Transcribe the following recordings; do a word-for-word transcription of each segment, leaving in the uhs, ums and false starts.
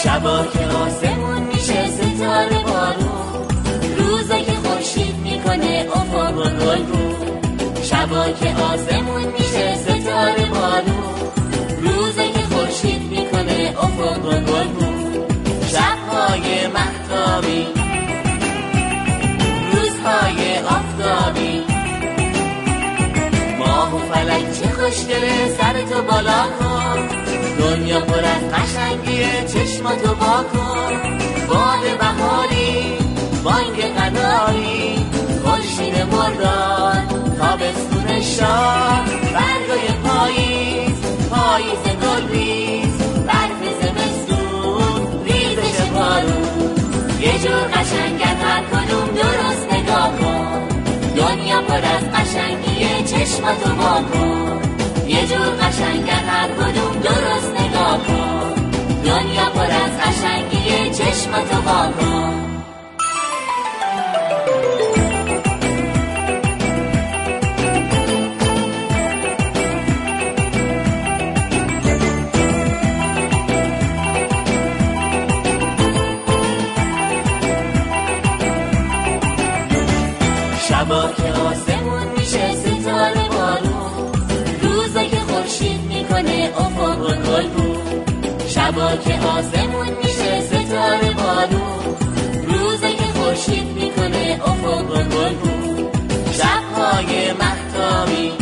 شبا که آسمون میشه ستاره بارون، روزا که خورشید میکنه افق و گلگون. شبا که آسمون میشه ستاره بارون، روزا که خورشید میکنه افق و گلگون. شبهای مهتابی، روزهای آفتابی، ماه و فلک چه خوشگله سرتو بالا کن. دنیا پر از قشنگیه چشماتو وا کن. باد بهاری، بانگ قناری، خورشید مرداد، تابستون شاه، برگای پاییز، پاییز گلریز، برف زمستون، ریزش بارون. یه جور قشنگن هر کدوم درست نگاه کن. دنیا پر از قشنگیه چشماتو وا کن. یه جور قشنگن هر کدوم درست نگاه کن. دنیا پر از قشنگیه چشماتو وا کن. شبا که آسمون میشه ستاره بارون، روزا که خورشید میکنه افق و گلگون. شبا که آسمون میشه ستاره بارون، روزا که خورشید میکنه افق و گلگون. شبهای مهتابی،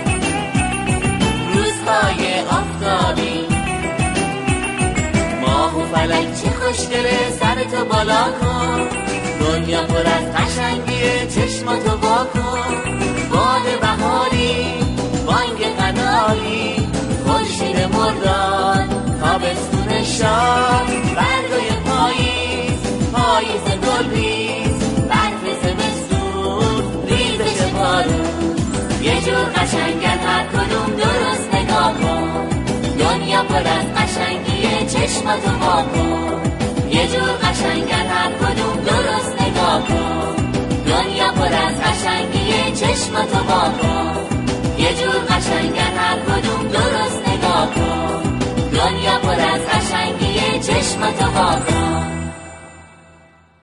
روزهای آفتابی، ماه و فلک چه خوشگله سرتو بالا کن. دنیا پر از قشنگیه چشماتو وا کن. باد بهاری، بانگ قناری، خورشید مرداد، تابستون شاه، برگای پاییز، پاییز گلریز، برف زمستون، ریزش بارون. یه جور قشنگن هر کدوم درست نگاه کن. دنیا پر از قشنگیه چشماتو وا کن. یه جور قشنگن هر کدوم درست نگاه کن. دنیا پر از قشنگیه چشماتو وا کن. یه جور قشنگن هر کدوم درست نگاه کن. دنیا پر از قشنگیه چشماتو وا کن.